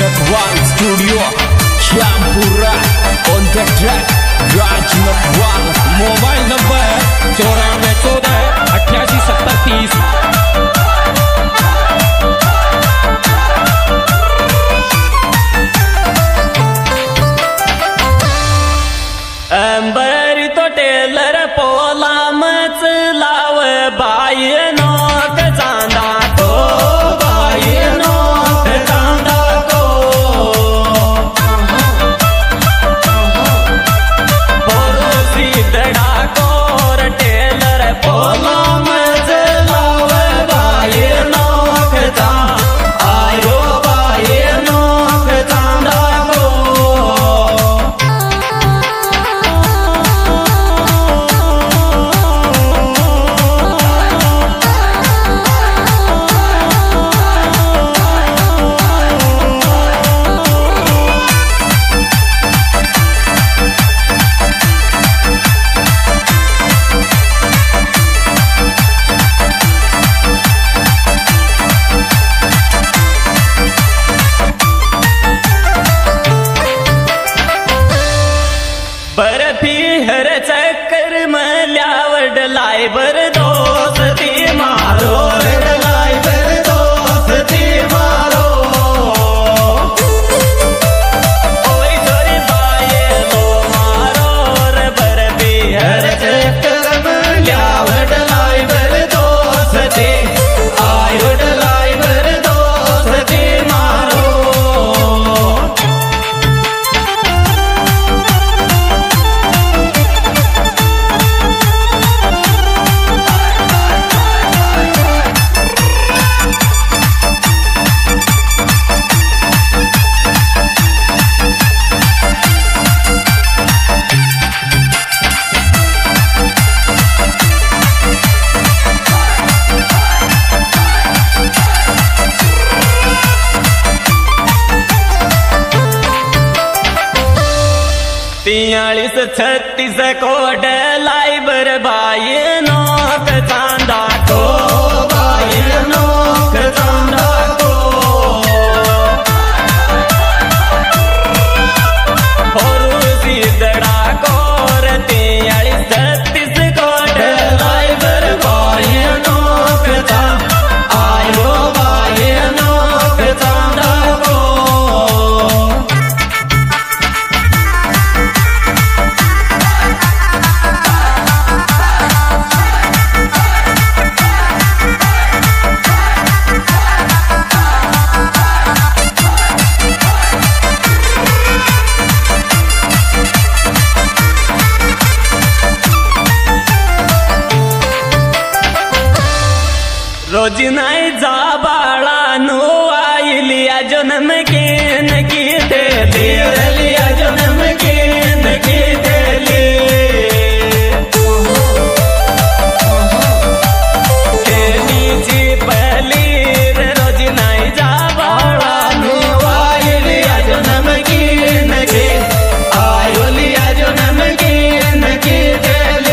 Nakwan Studio Champura on the track Raj Nakwan mobile number 9414887030 अंबर तो टेलर पोला मच लाव बाई नोक चांदा को बाई नोक चांदा को पड़ोसी दड़ा कोर टेलर पोला मच लाव बाई नोक चांदा आयो बाई नोक चांदा को बर्फी हर चक्कर मल्यावड लायबर दोस्ती मारो लायबर दोस्ती मारो ओय छोरी बाये लो मारो रे बर्फी हर चक्कर मल्यावड लायबर दोस्ती आयवड लायबर दोस्ती मारो तियालीस 36 कोड लाइबर बाई नोक चांदा को बाई नोक चांदा को पड़ोसी दड़ा कोर 43 36 कोड लाइबर बाई नोक चांदा आयो बाई नोक चांदा को रोज नाही जा बाळा नो आईलिया जन्म के नकी देली लिया जन्म के नकी देली केलीची पहली रे रोज नाही जा बाळा नो आईलिया जन्म के नकी आयोलिया जन्म के नकी देली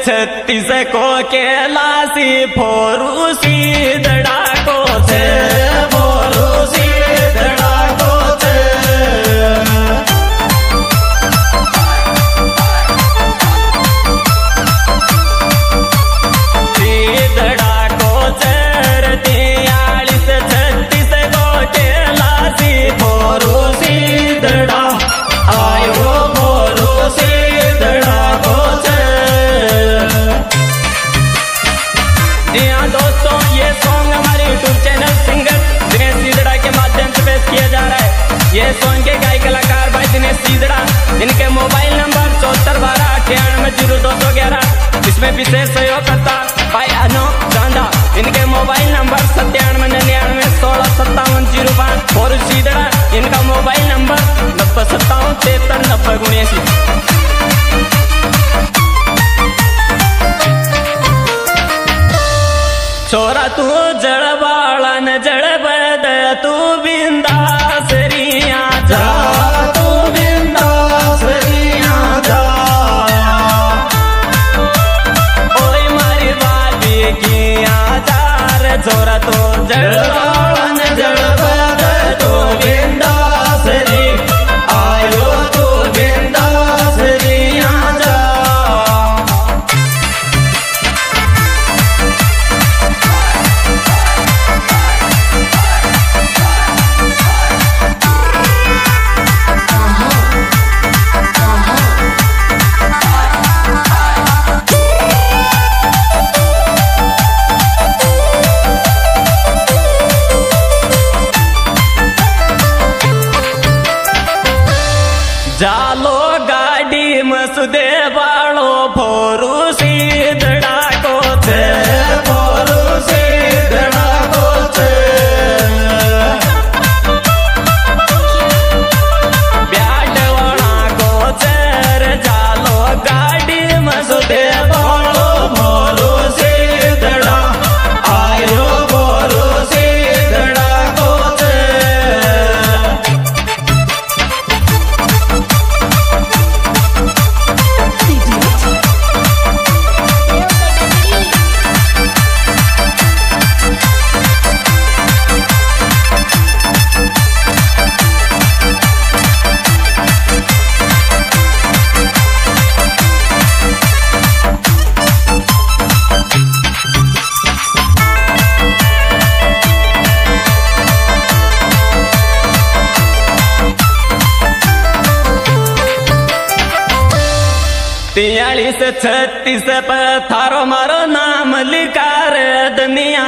36 को कैलासी फोरूसी दड़ाको छे फोरूसी दड़ाको छे दड़ाको चर 43 36 को कैलासी फोरूसी दड़ा आयो फोरूसी दड़ाको छे। जी हाँ दोस्तों, ये सॉन्ग हमारे यूट्यूब चैनल सिंगर दिनेश सीजड़ा के माध्यम से पेश किया जा रहा है। ये सॉन्ग के गायक कलाकार भाई दिनेश सीजड़ा, इनके मोबाइल नंबर 7412980211। इसमें विशेष सहयोग करता भाई अनोख चांदा, इनके मोबाइल नंबर 9799165705 और सीजड़ा इनका मोबाइल नंबर 9057739079। छोरा तू जड़बाला न जड़बद तू बिंदास रिया जा तू बिंदास रिया जा ओए मारी बाबी की आजार छोरा तू जड़बाला न जड़बद तू बिंदास री आयो तू बिंदास रिया जा। जालो गाड़ी मसुदे बालो फोरूसी दड़ाको छे फोरूसी दड़ाको छे ब्याडवाणा को चर जालो गाड़ी मसुदे बालो फोरूसी दड़ा आयो फोरूसी दड़ाको छे। तियालीस 36 पर थारो मारो नाम लिखा रे दुनिया